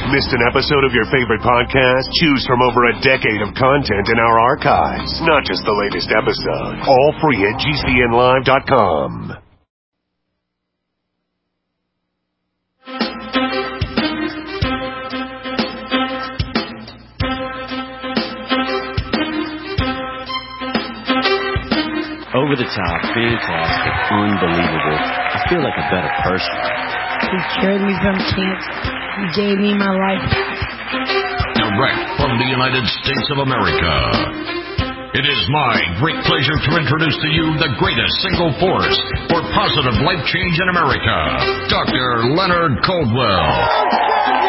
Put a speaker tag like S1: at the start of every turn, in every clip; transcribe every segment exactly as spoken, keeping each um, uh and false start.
S1: Missed an episode of your favorite podcast? Choose from over a decade of content in our archives, not just the latest episode. All free at G C N live dot com.
S2: Over the top, fantastic, unbelievable. I feel like a better person.
S3: He cured me from cancer. He gave me my life.
S4: Direct from the United States of America. It is my great pleasure to introduce to you the greatest single force for positive life change in America, Doctor Leonard Coldwell.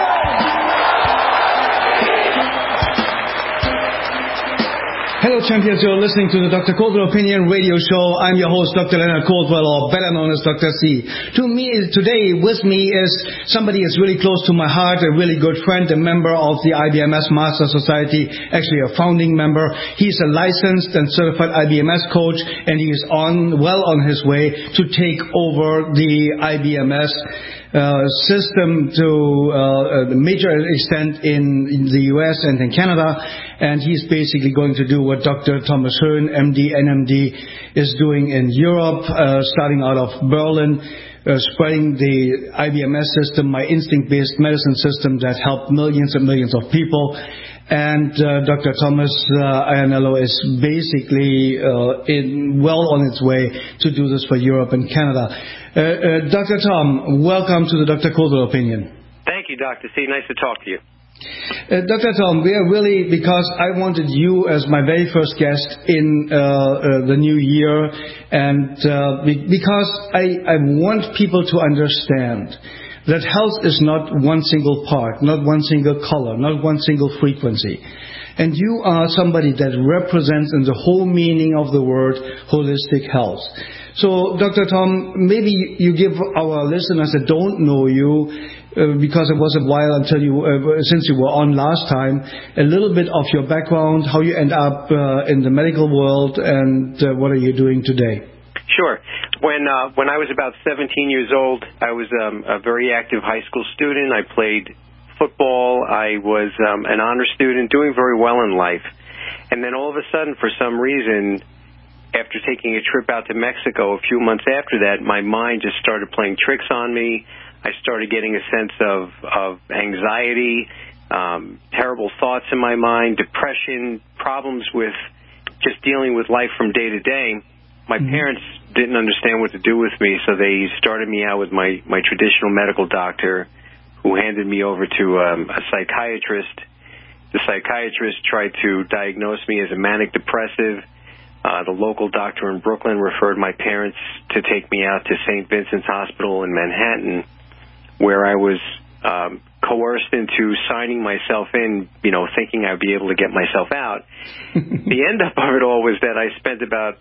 S5: Hello, champions. You're listening to the Doctor Coldwell Opinion Radio Show. I'm your host, Doctor Leonard Coldwell, or better known as Doctor C. To me, today with me is somebody that's really close to my heart, a really good friend, a member of the I B M S Master Society, actually a founding member. He's a licensed and certified I B M S coach, and he is on well on his way to take over the I B M S Uh, system to uh, a major extent in, in the U S and in Canada, and he's basically going to do what Doctor Thomas Höhn, M D, N M D, is doing in Europe, uh, starting out of Berlin, uh, spreading the I B M S system, my instinct-based medicine system that helped millions and millions of people. And uh, Doctor Thomas uh, Ianello is basically uh, in, well on its way to do this for Europe and Canada. Uh, uh, Doctor Tom, welcome to the Doctor Coldwell Opinion.
S6: Thank you, Doctor C. Nice to talk to you.
S5: Uh, Doctor Tom, we are really, because I wanted you as my very first guest in uh, uh, the new year, and uh, be- because I, I want people to understand that health is not one single part, not one single color, not one single frequency. And you are somebody that represents in the whole meaning of the word holistic health. So, Doctor Tom, maybe you give our listeners that don't know you, uh, because it was a while until you, uh, since you were on last time, a little bit of your background, how you end up uh, in the medical world, and uh, what are you doing today?
S6: Sure. When uh, when I was about seventeen years old, I was um, a very active high school student. I played football. I was um, an honor student, doing very well in life. And then all of a sudden, for some reason, after taking a trip out to Mexico a few months after that, my mind just started playing tricks on me. I started getting a sense of, of anxiety, um, terrible thoughts in my mind, depression, problems with just dealing with life from day to day. My mm-hmm. parents didn't understand what to do with me, so they started me out with my, my traditional medical doctor, who handed me over to um, a psychiatrist. The psychiatrist tried to diagnose me as a manic depressive. Uh, the local doctor in Brooklyn referred my parents to take me out to Saint Vincent's Hospital in Manhattan, where I was um, coerced into signing myself in, you know, thinking I'd be able to get myself out. The end up of it all was that I spent about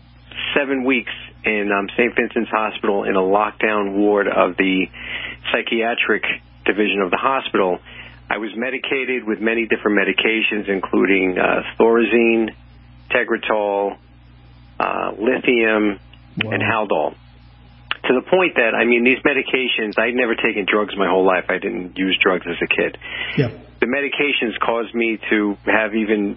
S6: seven weeks in um, Saint Vincent's Hospital in a lockdown ward of the psychiatric division of the hospital. I was medicated with many different medications, including uh, Thorazine, Tegretol, uh, lithium, wow. and Haldol. To the point that, I mean, these medications, I'd never taken drugs my whole life. I didn't use drugs as a kid.
S5: Yeah.
S6: The medications caused me to have even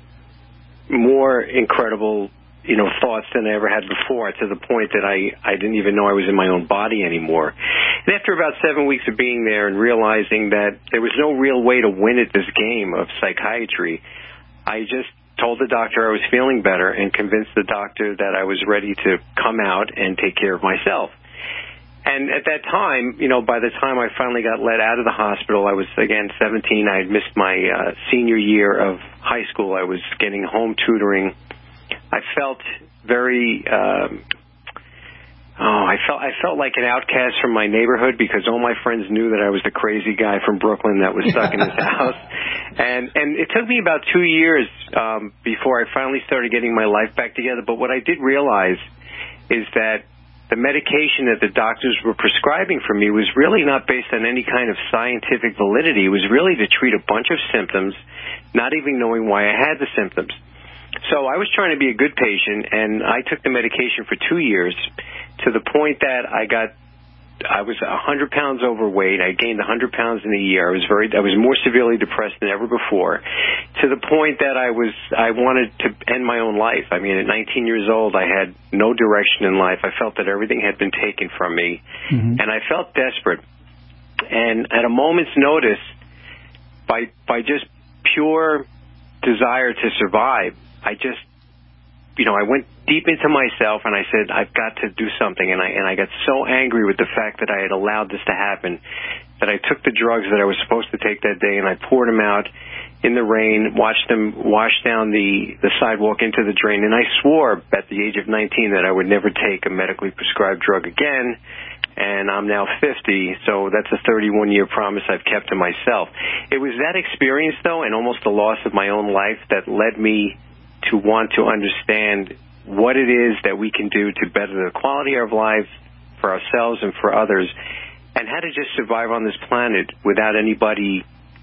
S6: more incredible, you know, thoughts than I ever had before, to the point that I, I didn't even know I was in my own body anymore. And after about seven weeks of being there and realizing that there was no real way to win at this game of psychiatry, I just told the doctor I was feeling better and convinced the doctor that I was ready to come out and take care of myself. And at that time, you know, by the time I finally got let out of the hospital, I was, again, seventeen. I had missed my uh, senior year of high school. I was getting home tutoring. I felt very, um, oh, I felt I felt like an outcast from my neighborhood, because all my friends knew that I was the crazy guy from Brooklyn that was stuck in his house. And and it took me about two years um, before I finally started getting my life back together. But what I did realize is that the medication that the doctors were prescribing for me was really not based on any kind of scientific validity. It was really to treat a bunch of symptoms, not even knowing why I had the symptoms. So I was trying to be a good patient, and I took the medication for two years to the point that I got I was one hundred pounds overweight. I gained one hundred pounds in a year. I was very, I was more severely depressed than ever before, to the point that I was, I wanted to end my own life. I mean, at nineteen years old, I had no direction in life. I felt that everything had been taken from me, mm-hmm. and I felt desperate. And at a moment's notice, by by just pure desire to survive, I just, you know, I went deep into myself and I said, I've got to do something. And I and I got so angry with the fact that I had allowed this to happen that I took the drugs that I was supposed to take that day and I poured them out in the rain, watched them wash down the, the sidewalk into the drain. And I swore at the age of nineteen that I would never take a medically prescribed drug again. And I'm now fifty, so that's a thirty-one year promise I've kept to myself. It was that experience, though, and almost the loss of my own life that led me to want to understand what it is that we can do to better the quality of life for ourselves and for others, and how to just survive on this planet without anybody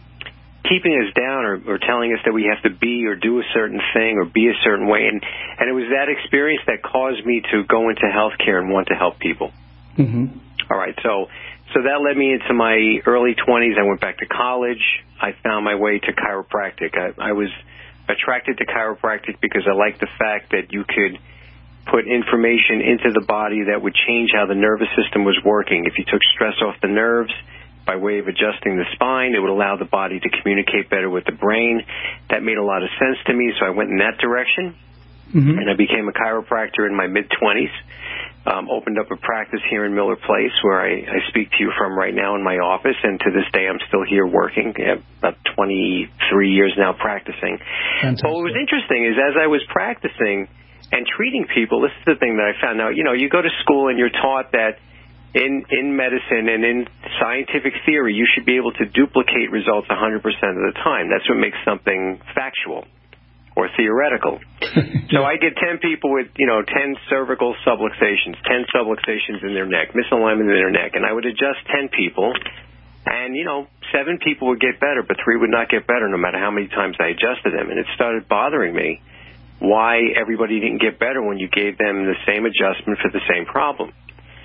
S6: keeping us down or, or telling us that we have to be or do a certain thing or be a certain way. And, and it was that experience that caused me to go into healthcare and want to help people. Mm-hmm. All right, so so that led me into my early twenties. I went back to college. I found my way to chiropractic. I, I was attracted to chiropractic because I liked the fact that you could put information into the body that would change how the nervous system was working. If you took stress off the nerves by way of adjusting the spine, it would allow the body to communicate better with the brain. That made a lot of sense to me, so I went in that direction, mm-hmm. and I became a chiropractor in my mid-twenties. Um, opened up a practice here in Miller Place where I, I speak to you from right now in my office, and to this day I'm still here working. I have about twenty-three years now practicing. Fantastic. But what was interesting is as I was practicing and treating people, this is the thing that I found. Now, you know, you go to school and you're taught that in, in medicine and in scientific theory you should be able to duplicate results one hundred percent of the time. That's what makes something factual or theoretical. So I get ten people with, you know, ten cervical subluxations, ten subluxations in their neck, misalignment in their neck, and I would adjust ten people, and, you know, seven people would get better, but three would not get better no matter how many times I adjusted them. And it started bothering me why everybody didn't get better when you gave them the same adjustment for the same problem.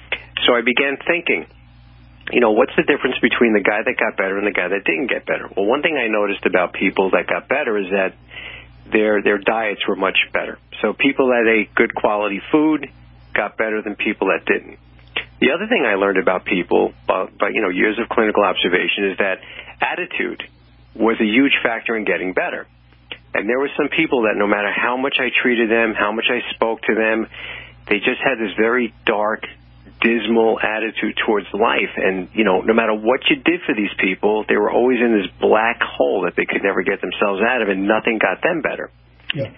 S6: So I began thinking, you know, what's the difference between the guy that got better and the guy that didn't get better? Well, one thing I noticed about people that got better is that their their diets were much better. So people that ate good quality food got better than people that didn't. The other thing I learned about people, by, by you know years of clinical observation, is that attitude was a huge factor in getting better. And there were some people that no matter how much I treated them, how much I spoke to them, they just had this very dark, dismal attitude towards life. And, you know, no matter what you did for these people, they were always in this black hole that they could never get themselves out of, and nothing got them better. Yeah.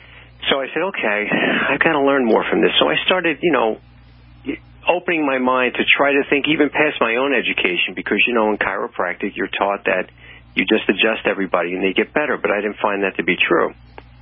S6: So I said, okay, I've got to learn more from this. So I started, you know, opening my mind to try to think even past my own education, because, you know, in chiropractic, you're taught that you just adjust everybody and they get better, but I didn't find that to be true.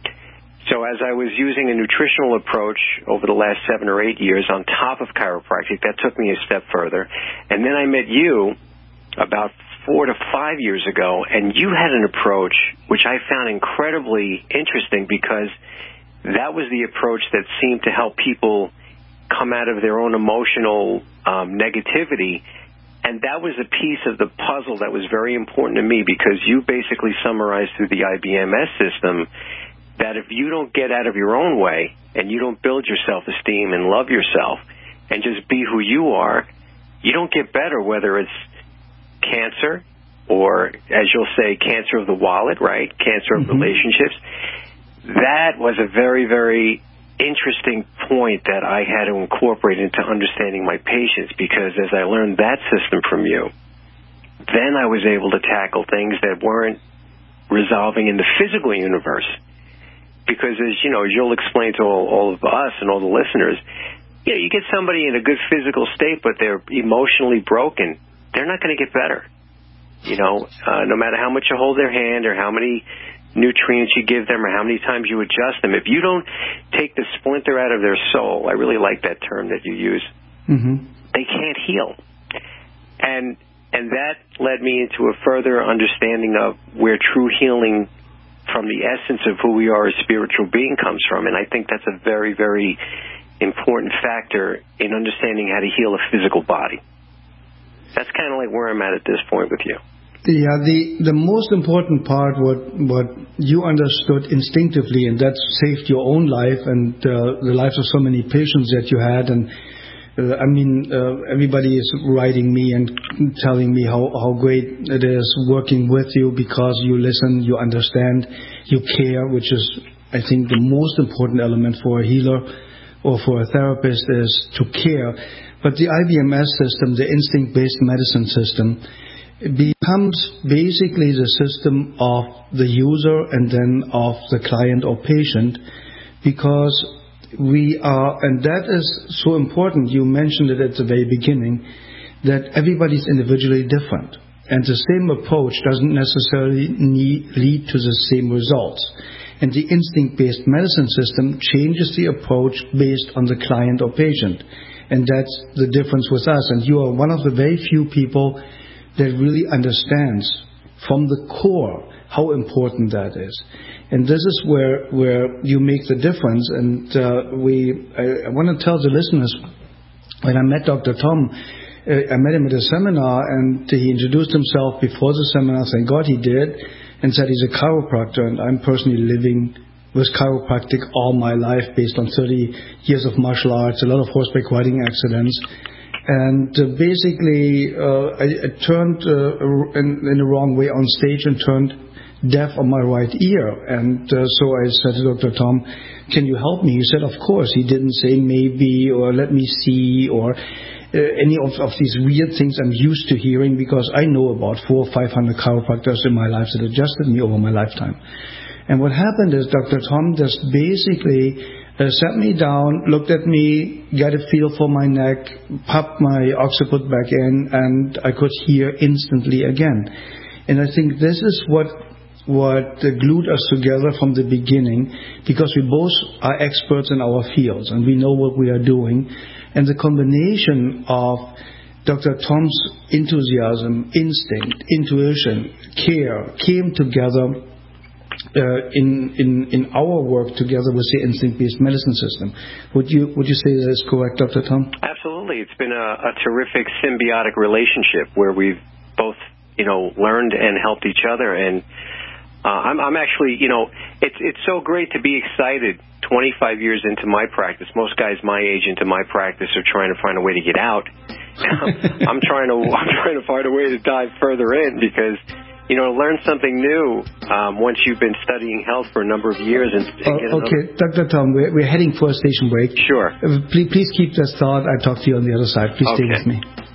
S6: So as I was using a nutritional approach over the last seven or eight years on top of chiropractic, that took me a step further. And then I met you about four to five years ago, and you had an approach which I found incredibly interesting, because that was the approach that seemed to help people come out of their own emotional um, negativity. And that was a piece of the puzzle that was very important to me, because you basically summarized through the I B M S system that if you don't get out of your own way and you don't build your self-esteem and love yourself and just be who you are, you don't get better, whether it's cancer or, as you'll say, cancer of the wallet, right, cancer of mm-hmm. relationships. That was a very, very interesting point that I had to incorporate into understanding my patients, because as I learned that system from you, then I was able to tackle things that weren't resolving in the physical universe. Because, as you know, as you'll explain to all, all of us and all the listeners, you know, you get somebody in a good physical state, but they're emotionally broken, they're not going to get better. You know, uh, no matter how much you hold their hand or how many nutrients you give them or how many times you adjust them, if you don't take the splinter out of their soul, I really like that term that you use, mm-hmm. they can't heal. And and that led me into a further understanding of where true healing from the essence of who we are as spiritual being comes from. And I think that's a very, very important factor in understanding how to heal a physical body. that's kind of like where I'm at at this point with you.
S5: Yeah, the, the most important part, what what you understood instinctively, and that saved your own life and uh, the lives of so many patients that you had. And uh, I mean, uh, everybody is writing me and telling me how, how great it is working with you because you listen, you understand, you care, which is, I think, the most important element for a healer or for a therapist is to care. But the I B M S system, the instinct-based medicine system, it becomes basically the system of the user and then of the client or patient, because we are, and that is so important, you mentioned it at the very beginning, that everybody's individually different. And the same approach doesn't necessarily need, lead to the same results. And the instinct-based medicine system changes the approach based on the client or patient. And that's the difference with us. And you are one of the very few people that really understands from the core how important that is. And this is where where you make the difference. And uh, we, I, I want to tell the listeners, when I met Doctor Tom, uh, I met him at a seminar, and he introduced himself before the seminar, thank God he did, and said he's a chiropractor, and I'm personally living with chiropractic all my life based on thirty years of martial arts, a lot of horseback riding accidents. And uh, basically, uh, I, I turned uh, in, in the wrong way on stage and turned deaf on my right ear. And uh, so I said to Doctor Tom, can you help me? He said, of course. He didn't say maybe or let me see or uh, any of, of these weird things I'm used to hearing, because I know about four or five hundred chiropractors in my life that adjusted me over my lifetime. And what happened is Doctor Tom just basically Uh, sat me down, looked at me, got a feel for my neck, popped my occiput back in, and I could hear instantly again. And I think this is what what glued us together from the beginning, because we both are experts in our fields and we know what we are doing. And the combination of Doctor Tom's enthusiasm, instinct, intuition, care came together Uh, in, in, in our work together with the instinct-based medicine system. Would you would you say that is correct, Doctor Tom?
S6: Absolutely. It's been a, a terrific symbiotic relationship where we've both, you know, learned and helped each other. And uh, I'm, I'm actually, you know, it's it's so great to be excited. twenty-five years into my practice, most guys my age into my practice are trying to find a way to get out. I'm trying to I'm trying to find a way to dive further in, because you know, learn something new um, once you've been studying health for a number of years. And, and
S5: oh, okay, Doctor Tom, we're, we're heading for a station break.
S6: Sure.
S5: Uh, please, please keep this thought. I'll talk to you on the other side. Please
S6: okay.
S5: stay with me.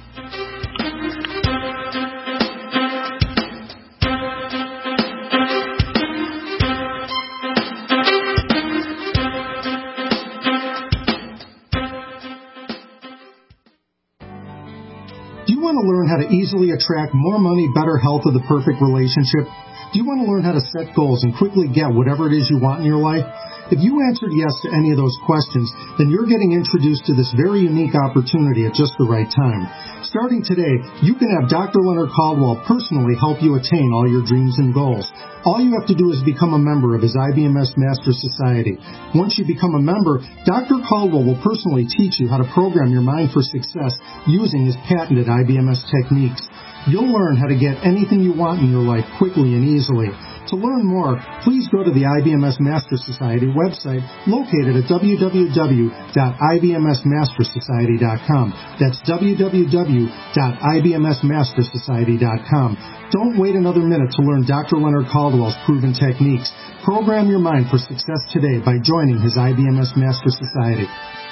S7: Do you want to learn how to easily attract more money, better health, or the perfect relationship? Do you want to learn how to set goals and quickly get whatever it is you want in your life? If you answered yes to any of those questions, then you're getting introduced to this very unique opportunity at just the right time. Starting today, you can have Doctor Leonard Caldwell personally help you attain all your dreams and goals. All you have to do is become a member of his I B M S Master Society. Once you become a member, Doctor Caldwell will personally teach you how to program your mind for success using his patented I B M S techniques. You'll learn how to get anything you want in your life quickly and easily. To learn more, please go to the I B M S Master Society website located at w w w dot i b m s master society dot com. That's w w w dot i b m s master society dot com. Don't wait another minute to learn Doctor Leonard Caldwell's proven techniques. Program your mind for success today by joining his I B M S Master Society.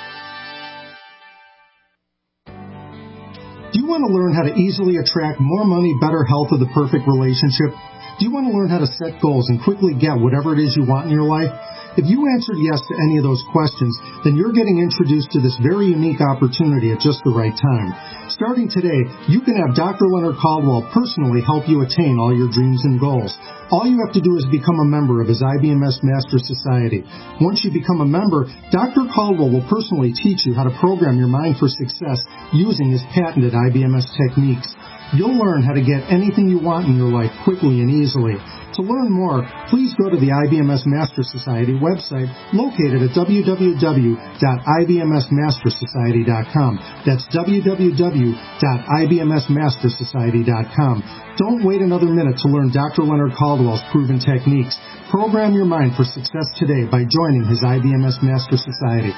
S7: Do you want to learn how to easily attract more money, better health, or the perfect relationship? Do you want to learn how to set goals and quickly get whatever it is you want in your life? If you answered yes to any of those questions, then you're getting introduced to this very unique opportunity at just the right time. Starting today, you can have Doctor Leonard Caldwell personally help you attain all your dreams and goals. All you have to do is become a member of his I B M S Master Society. Once you become a member, Doctor Caldwell will personally teach you how to program your mind for success using his patented I B M S techniques. You'll learn how to get anything you want in your life quickly and easily. To learn more, please go to the I B M S Master Society website located at w w w dot i b m s master society dot com. That's w w w dot i b m s master society dot com. Don't wait another minute to learn Doctor Leonard Caldwell's proven techniques. Program your mind for success today by joining his I B M S Master Society.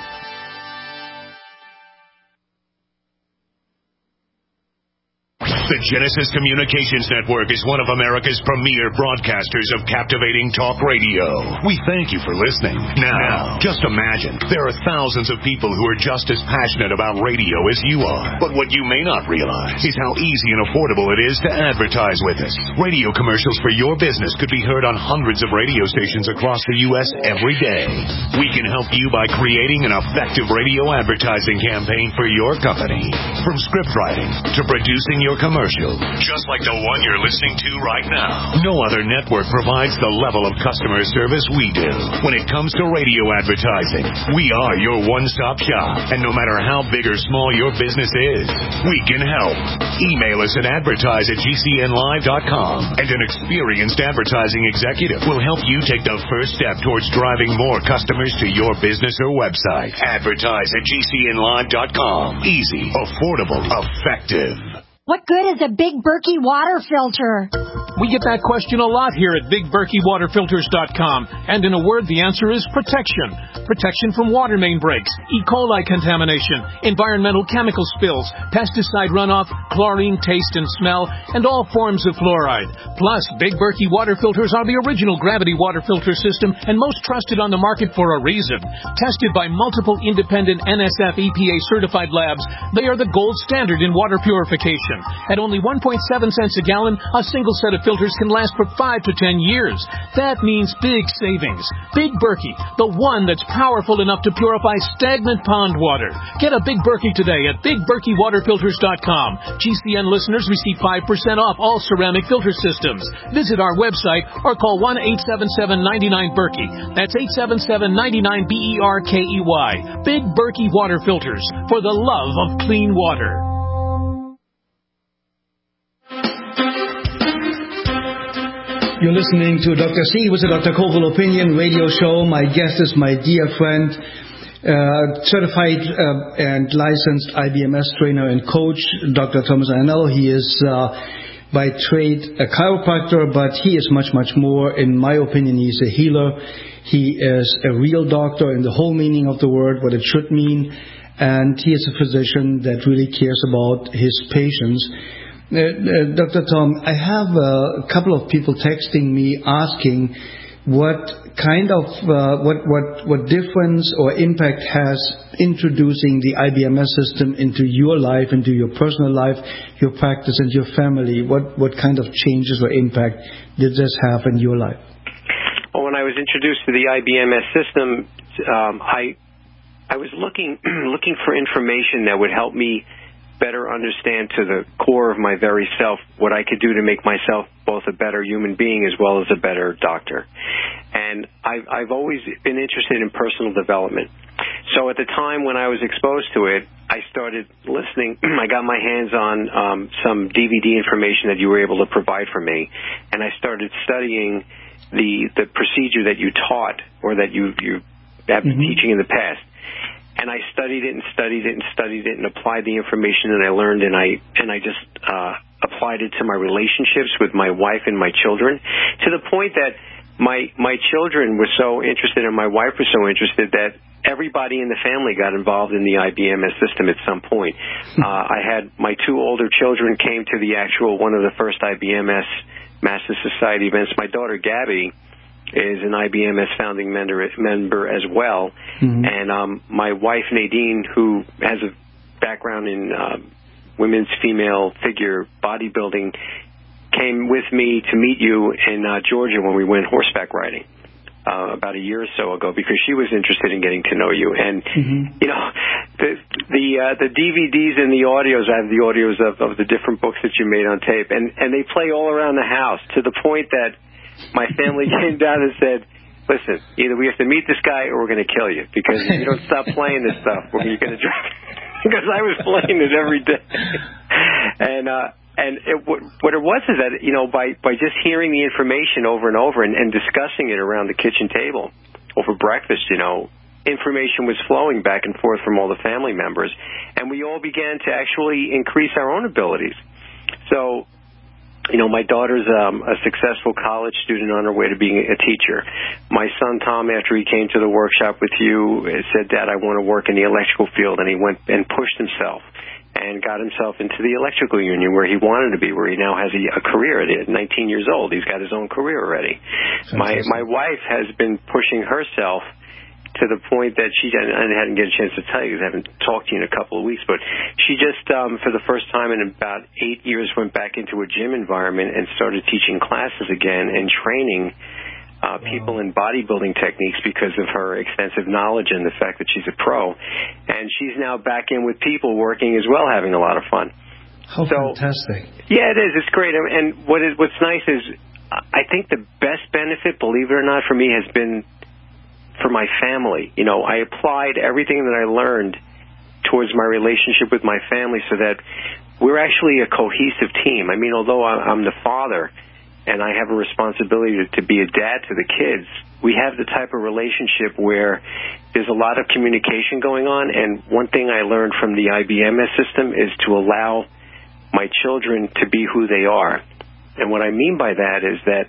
S1: The Genesis Communications Network is one of America's premier broadcasters of captivating talk radio. We thank you for listening. Now, just imagine, there are thousands of people who are just as passionate about radio as you are. But what you may not realize is how easy and affordable it is to advertise with us. Radio commercials for your business could be heard on hundreds of radio stations across the U S every day. We can help you by creating an effective radio advertising campaign for your company. From script writing to producing your commercial, just like the one you're listening to right now. No other network provides the level of customer service we do. When it comes to radio advertising, we are your one-stop shop. And no matter how big or small your business is, we can help. Email us at advertise at g c n live dot com, and an experienced advertising executive will help you take the first step towards driving more customers to your business or website. Advertise at g c n live dot com. Easy, affordable, effective.
S3: What good is a Big Berkey water filter?
S8: We get that question a lot here at big berkey water filters dot com. And in a word, the answer is protection. Protection from water main breaks, E. coli contamination, environmental chemical spills, pesticide runoff, chlorine taste and smell, and all forms of fluoride. Plus, Big Berkey water filters are the original gravity water filter system and most trusted on the market for a reason. Tested by multiple independent N S F E P A certified labs, they are the gold standard in water purification. At only one point seven cents a gallon, a single set of filters can last for five to ten years. That means big savings. Big Berkey, the one that's powerful enough to purify stagnant pond water. Get a Big Berkey today at big berkey water filters dot com. G C N listeners receive five percent off all ceramic filter systems. Visit our website or call one eight seven seven, nine nine, Berkey. That's eight seven seven, nine nine, B E R K E Y. Big Berkey Water Filters, for the love of clean water.
S5: You're listening to Doctor C with the Doctor Caldwell Opinion Radio Show. My guest is my dear friend, uh, certified uh, and licensed I B M S trainer and coach, Doctor Thomas Iannello. He is uh, by trade a chiropractor, but he is much, much more. In my opinion, he's a healer. He is a real doctor in the whole meaning of the word, what it should mean. And he is a physician that really cares about his patients. Uh, uh, Doctor Tom, I have uh, a couple of people texting me asking what kind of, uh, what, what, what difference or impact has introducing the I B M S system into your life, into your personal life, your practice, and your family. What, what kind of changes or impact did this have in your life?
S6: Well, when I was introduced to the I B M S system, um, I, I was looking, looking for information that would help me better understand to the core of my very self what I could do to make myself both a better human being as well as a better doctor. And I've, I've always been interested in personal development. So at the time when I was exposed to it, I started listening. I got my hands on um, some D V D information that you were able to provide for me, and I started studying the the procedure that you taught or that you, you have been mm-hmm. teaching in the past. And I studied it and studied it and studied it and applied the information that I learned, and I and I just uh, applied it to my relationships with my wife and my children, to the point that my my children were so interested and my wife was so interested that everybody in the family got involved in the I B M S system at some point. Uh, I had my two older children came to the actual one of the first I B M S Master Society events. My daughter Gabby is an I B M S founding member, member as well. Mm-hmm. And um, my wife, Nadine, who has a background in uh, women's female figure bodybuilding, came with me to meet you in uh, Georgia when we went horseback riding uh, about a year or so ago, because she was interested in getting to know you. And, mm-hmm. you know, the the, uh, the D V Ds and the audios, I have the audios of, of the different books that you made on tape, and, and they play all around the house to the point that my family came down and said, listen, either we have to meet this guy or we're going to kill you, because if you don't stop playing this stuff, you're going to drive. Because I was playing it every day. And uh, and it, what, what it was is that, you know, by, by just hearing the information over and over and, and discussing it around the kitchen table over breakfast, you know, information was flowing back and forth from all the family members, and we all began to actually increase our own abilities. So, you know, my daughter's um, a successful college student on her way to being a teacher. My son, Tom, after he came to the workshop with you, said, Dad, I want to work in the electrical field, and he went and pushed himself and got himself into the electrical union where he wanted to be, where he now has a, a career at nineteen years old. He's got his own career already. My my wife has been pushing herself to the point that she, and I hadn't get a chance to tell you because I haven't talked to you in a couple of weeks, but she just, um, for the first time in about eight years, went back into a gym environment and started teaching classes again and training Uh, people in bodybuilding techniques because of her extensive knowledge and the fact that she's a pro. And she's now back in with people working as well, having a lot of fun.
S5: How
S6: so,
S5: fantastic.
S6: Yeah, it is. It's great. And what is, what's nice is I think the best benefit, believe it or not, for me has been for my family. You know, I applied everything that I learned towards my relationship with my family so that we're actually a cohesive team. I mean, although I'm the father, and I have a responsibility to, to be a dad to the kids, we have the type of relationship where there's a lot of communication going on, and one thing I learned from the I B M S system is to allow my children to be who they are. And what I mean by that is that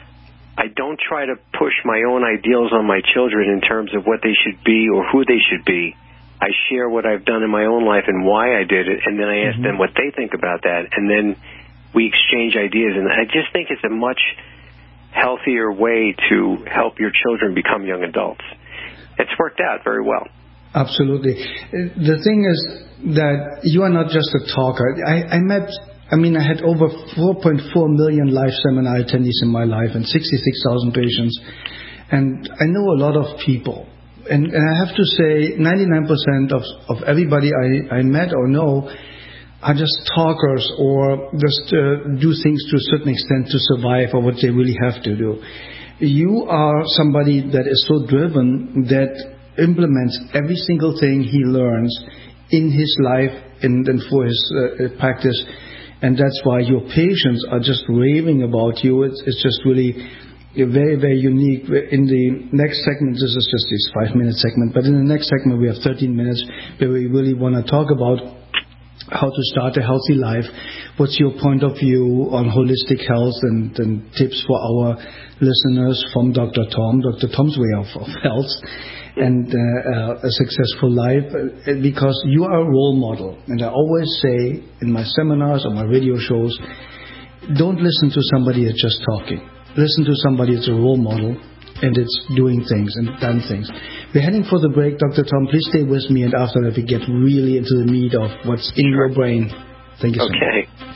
S6: I don't try to push my own ideals on my children in terms of what they should be or who they should be. I share what I've done in my own life and why I did it, and then I ask mm-hmm. them what they think about that, and then we exchange ideas, and I just think it's a much healthier way to help your children become young adults. It's worked out very well.
S5: Absolutely. The thing is that you are not just a talker. I, I met, I mean, I had over four point four million live seminar attendees in my life and sixty-six thousand patients, and I know a lot of people. And, and I have to say, ninety-nine percent of, of everybody I, I met or know are just talkers or just uh, do things to a certain extent to survive or what they really have to do. You are somebody that is so driven that implements every single thing he learns in his life and, and for his uh, practice, and that's why your patients are just raving about you. It's, it's just really very, very unique. In the next segment, this is just this five-minute segment, but in the next segment we have thirteen minutes where we really want to talk about how to start a healthy life. What's your point of view on holistic health and, and tips for our listeners from Doctor Tom, Doctor Tom's way of, of health and uh, uh, a successful life, uh, because you are a role model. And I always say in my seminars or my radio shows, don't listen to somebody that's just talking. Listen to somebody that's a role model and it's doing things and done things. We're heading for the break. Doctor Tom, please stay with me, and after that we get really into the meat of what's in your brain. Thank you so
S6: okay.
S5: much.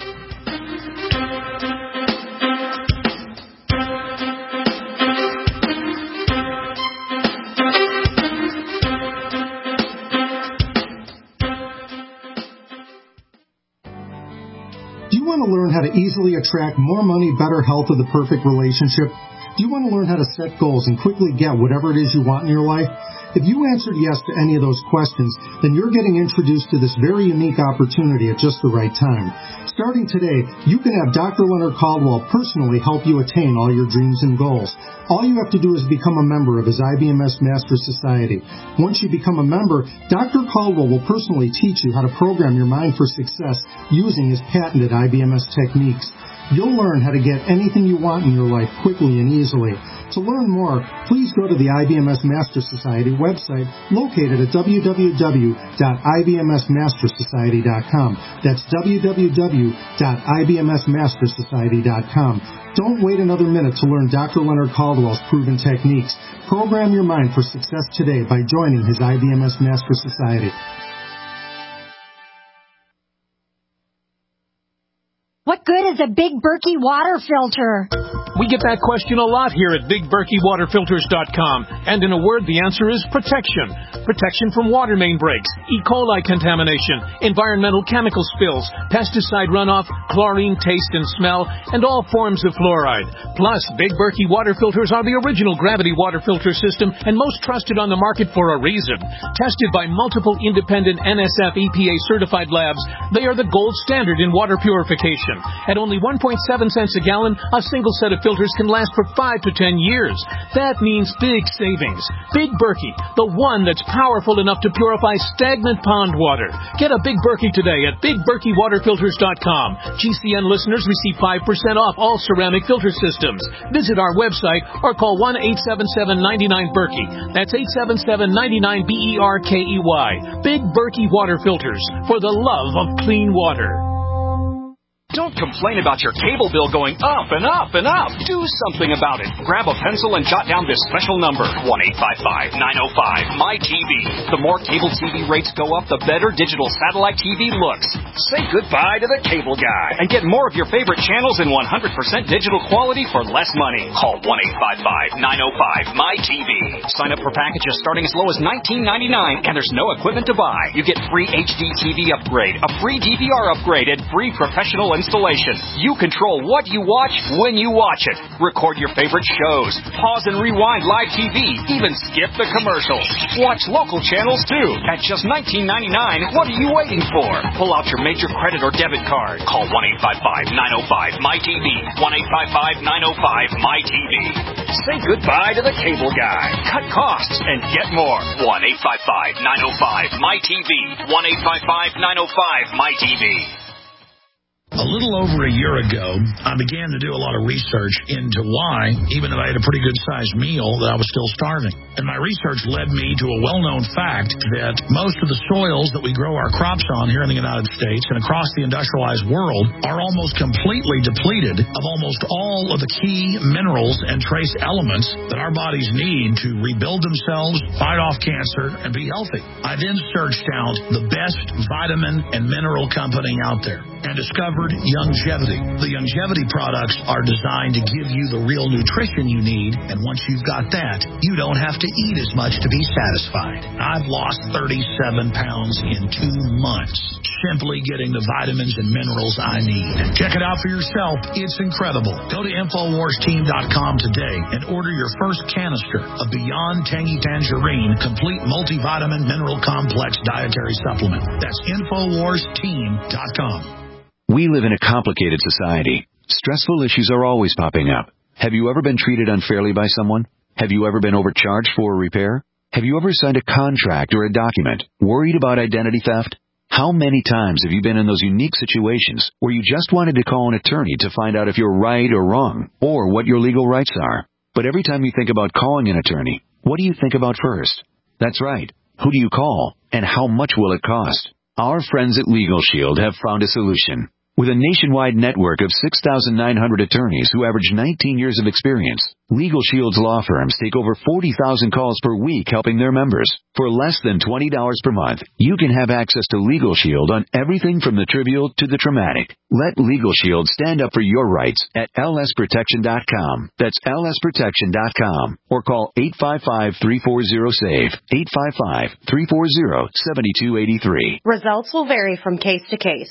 S7: Do you want to learn how to easily attract more money, better health, or the perfect relationship? Do you want to learn how to set goals and quickly get whatever it is you want in your life? If you answered yes to any of those questions, then you're getting introduced to this very unique opportunity at just the right time. Starting today, you can have Doctor Leonard Caldwell personally help you attain all your dreams and goals. All you have to do is become a member of his I B M S Master Society. Once you become a member, Doctor Caldwell will personally teach you how to program your mind for success using his patented I B M S techniques. You'll learn how to get anything you want in your life quickly and easily. To learn more, please go to the I B M S Master Society website located at w w w dot i b m s master society dot com. That's w w w dot i b m s master society dot com. Don't wait another minute to learn Doctor Leonard Caldwell's proven techniques. Program your mind for success today by joining his I B M S Master Society.
S9: What good is a big Berkey water filter?
S8: We get that question a lot here at Big Berkey Water Filters dot com. And in a word, the answer is protection. Protection from water main breaks, E. coli contamination, environmental chemical spills, pesticide runoff, chlorine taste and smell, and all forms of fluoride. Plus, Big Berkey Water Filters are the original gravity water filter system and most trusted on the market for a reason. Tested by multiple independent N S F E P A certified labs, they are the gold standard in water purification. At only one point seven cents a gallon, a single set of filters can last for five to ten years. That means big savings. Big Berkey, the one that's powerful enough to purify stagnant pond water. Get a Big Berkey today at Big Berkey Water Filters dot com. G C N listeners receive five percent off all ceramic filter systems. Visit our website or call one eight seven seven, nine nine, Berkey. That's eight seven seven, nine nine, B E R K E Y. Big Berkey Water Filters, for the love of clean water.
S9: Don't complain about your cable bill going up and up and up. Do something about it. Grab a pencil and jot down this special number, one eight five five, nine oh five, M Y T V. The more cable T V rates go up, the better digital satellite T V looks. Say goodbye to the cable guy and get more of your favorite channels in one hundred percent digital quality for less money. Call one eight five five, nine oh five, M Y T V. Sign up for packages starting as low as nineteen ninety-nine, and there's no equipment to buy. You get free H D T V upgrade, a free D V R upgrade, and free professional installation. You control what you watch when you watch it. Record your favorite shows. Pause and rewind live T V. Even skip the commercials. Watch local channels too. At just nineteen ninety-nine, what are you waiting for? Pull out your major credit or debit card. Call one eight five five, nine oh five, M Y T V. one eight five five, nine oh five, M Y T V. Say goodbye to the cable guy. Cut costs and get more. one eight five five, nine oh five, M Y T V. one eight five five, nine oh five, M Y T V.
S10: A little over a year ago, I began to do a lot of research into why, even though I had a pretty good-sized meal, that I was still starving. And my research led me to a well-known fact that most of the soils that we grow our crops on here in the United States and across the industrialized world are almost completely depleted of almost all of the key minerals and trace elements that our bodies need to rebuild themselves, fight off cancer, and be healthy. I then searched out the best vitamin and mineral company out there and discovered Youngevity. The Youngevity products are designed to give you the real nutrition you need, and once you've got that, you don't have to eat as much to be satisfied. I've lost thirty-seven pounds in two months simply getting the vitamins and minerals I need. Check it out for yourself. It's incredible. Go to Infowars Team dot com today and order your first canister of Beyond Tangy Tangerine Complete Multivitamin Mineral Complex Dietary Supplement. That's Infowars Team dot com.
S11: We live in a complicated society. Stressful issues are always popping up. Have you ever been treated unfairly by someone? Have you ever been overcharged for a repair? Have you ever signed a contract or a document worried about identity theft? How many times have you been in those unique situations where you just wanted to call an attorney to find out if you're right or wrong, or what your legal rights are? But every time you think about calling an attorney, what do you think about first? That's right. Who do you call, and how much will it cost? Our friends at Legal Shield have found a solution. With a nationwide network of six thousand nine hundred attorneys who average nineteen years of experience, Legal Shield's law firms take over forty thousand calls per week helping their members. For less than twenty dollars per month, you can have access to Legal Shield on everything from the trivial to the traumatic. Let Legal Shield stand up for your rights at L S protection dot com. That's L S protection dot com. Or call eight five five, three four zero, S A V E, eight five five, three four zero, seven two eight three.
S12: Results will vary from case to case.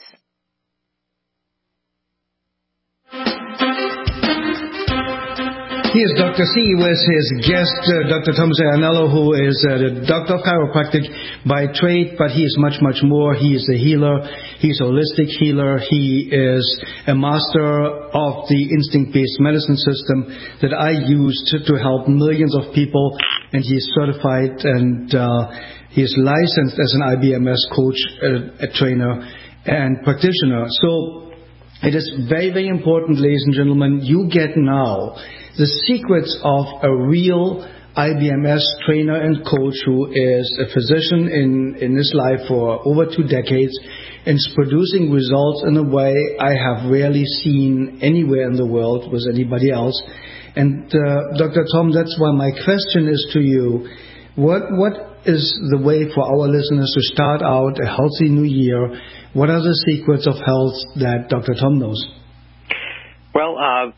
S5: Here's Doctor C with his guest, uh, Doctor Thomas Ianniello, who is uh, the doctor of chiropractic by trade, but he is much, much more. He is a healer. He's a holistic healer. He is a master of the instinct-based medicine system that I use to, to help millions of people, and he is certified and uh, he is licensed as an I B M S coach, a, a trainer, and practitioner. So it is very, very important, ladies and gentlemen, you get now the secrets of a real I B M S trainer and coach who is a physician in, in his life for over two decades and is producing results in a way I have rarely seen anywhere in the world with anybody else. And uh, Doctor Tom, that's why my question is to you, what what is the way for our listeners to start out a healthy new year? What are the secrets of health that Doctor Tom knows?
S6: Well, uh,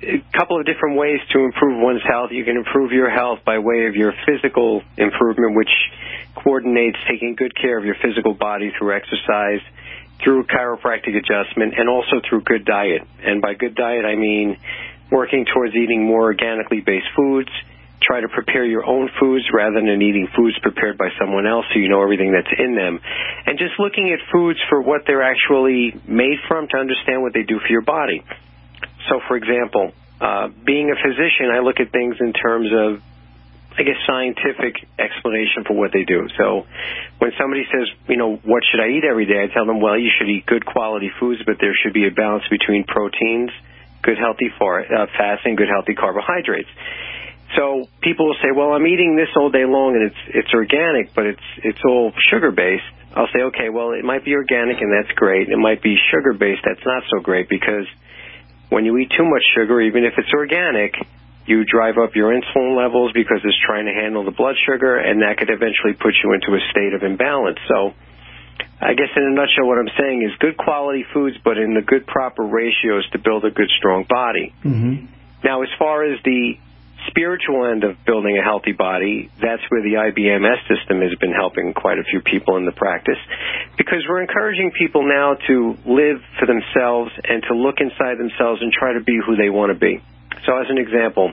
S6: a couple of different ways to improve one's health. You can improve your health by way of your physical improvement, which coordinates taking good care of your physical body through exercise, through chiropractic adjustment, and also through good diet. And by good diet, I mean working towards eating more organically based foods. Try to prepare your own foods rather than eating foods prepared by someone else so you know everything that's in them. And just looking at foods for what they're actually made from to understand what they do for your body. So, for example, uh, being a physician, I look at things in terms of, I guess, scientific explanation for what they do. So when somebody says, you know, what should I eat every day, I tell them, well, you should eat good quality foods, but there should be a balance between proteins, good healthy far, uh, fats, and good healthy carbohydrates. So people will say, well, I'm eating this all day long, and it's it's organic, but it's it's all sugar-based. I'll say, okay, well, it might be organic, and that's great. It might be sugar-based. That's not so great, because when you eat too much sugar, even if it's organic, you drive up your insulin levels because it's trying to handle the blood sugar, and that could eventually put you into a state of imbalance. So I guess in a nutshell what I'm saying is good quality foods, but in the good proper ratios to build a good, strong body.
S5: Mm-hmm.
S6: Now, as far as the spiritual end of building a healthy body, that's where the I B M S system has been helping quite a few people in the practice, because we're encouraging people now to live for themselves and to look inside themselves and try to be who they want to be. So as an example,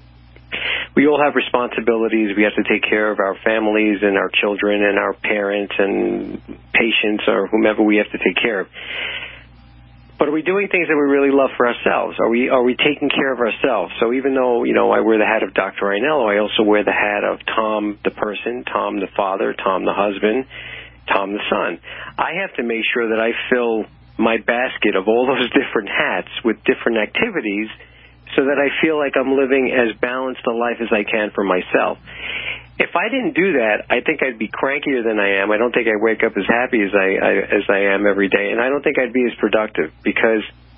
S6: we all have responsibilities. We have to take care of our families and our children and our parents and patients or whomever we have to take care of. But are we doing things that we really love for ourselves? Are we are we taking care of ourselves? So even though, you know, I wear the hat of Doctor Ainello, I also wear the hat of Tom the person, Tom the father, Tom the husband, Tom the son. I have to make sure that I fill my basket of all those different hats with different activities so that I feel like I'm living as balanced a life as I can for myself. If I didn't do that, I think I'd be crankier than I am. I don't think I wake up as happy as I, I as I am every day, and I don't think I'd be as productive, because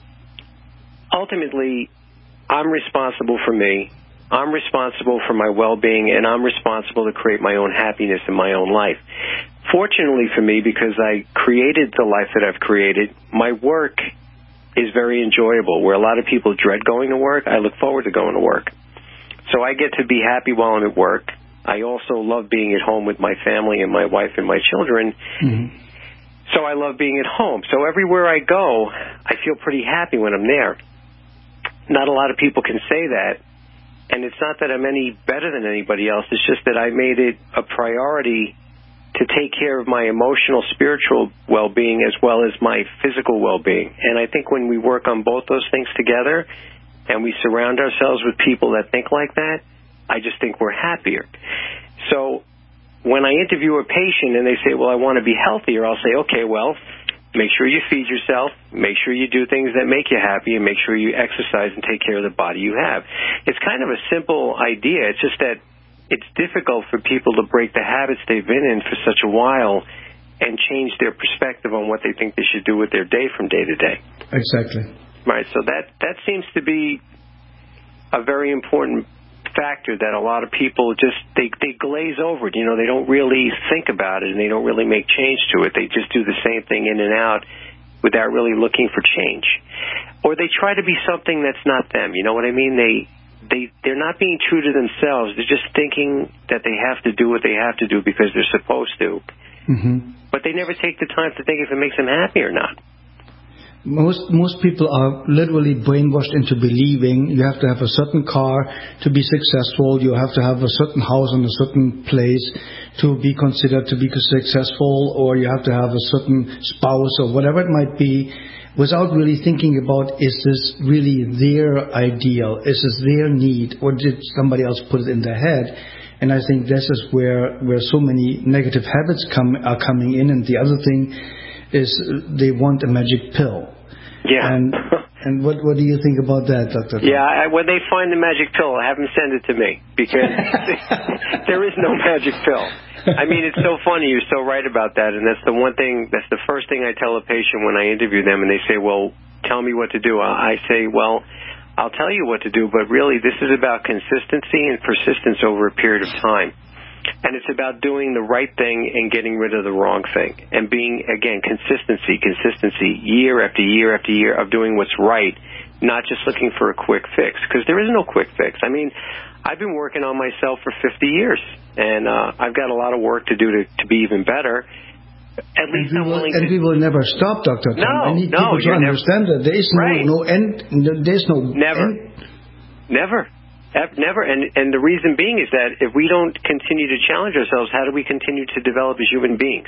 S6: ultimately I'm responsible for me. I'm responsible for my well-being, and I'm responsible to create my own happiness in my own life. Fortunately for me, because I created the life that I've created, my work is very enjoyable. Where a lot of people dread going to work, I look forward to going to work. So I get to be happy while I'm at work. I also love being at home with my family and my wife and my children.
S5: Mm-hmm.
S6: So I love being at home. So everywhere I go, I feel pretty happy when I'm there. Not a lot of people can say that. And it's not that I'm any better than anybody else. It's just that I made it a priority to take care of my emotional, spiritual well-being as well as my physical well-being. And I think when we work on both those things together and we surround ourselves with people that think like that, I just think we're happier. So when I interview a patient and they say, well, I want to be healthier, I'll say, okay, well, make sure you feed yourself, make sure you do things that make you happy, and make sure you exercise and take care of the body you have. It's kind of a simple idea. It's just that it's difficult for people to break the habits they've been in for such a while and change their perspective on what they think they should do with their day from day to day.
S5: Exactly.
S6: Right, so that, that seems to be a very important factor that a lot of people just, they, they glaze over it. You know, they don't really think about it, and they don't really make change to it. They just do the same thing in and out without really looking for change. Or they try to be something that's not them. You know what I mean? They, they, they're not being true to themselves. They're just thinking that they have to do what they have to do because they're supposed to.
S5: Mm-hmm.
S6: But they never take the time to think if it makes them happy or not.
S5: Most most people are literally brainwashed into believing you have to have a certain car to be successful, you have to have a certain house in a certain place to be considered to be successful, or you have to have a certain spouse or whatever it might be, without really thinking about, is this really their ideal, is this their need, or did somebody else put it in their head? And I think this is where where so many negative habits come are coming in. And the other thing is they want a magic pill.
S6: Yeah.
S5: And and what what do you think about that, Doctor
S6: Yeah, I, when they find the magic pill, have them send it to me, because there is no magic pill. I mean, it's so funny. You're so right about that, and that's the one thing. That's the first thing I tell a patient when I interview them, and they say, "Well, tell me what to do." I say, "Well, I'll tell you what to do, but really, this is about consistency and persistence over a period of time." And it's about doing the right thing and getting rid of the wrong thing. And being, again, consistency, consistency, year after year after year of doing what's right not just looking for a quick fix, because there is no quick fix. I mean, I've been working on myself for fifty years, and uh, I've got a lot of work to do to, to be even better. At least
S5: and
S6: I'm
S5: will,
S6: willing
S5: and
S6: to...
S5: we will never stop, Doctor Tom.
S6: No,
S5: I need
S6: no,
S5: people to understand
S6: never,
S5: that there is no,
S6: right.
S5: no end. No, there's no
S6: Never.
S5: end.
S6: Never. Never. And, and the reason being is that if we don't continue to challenge ourselves, how do we continue to develop as human beings?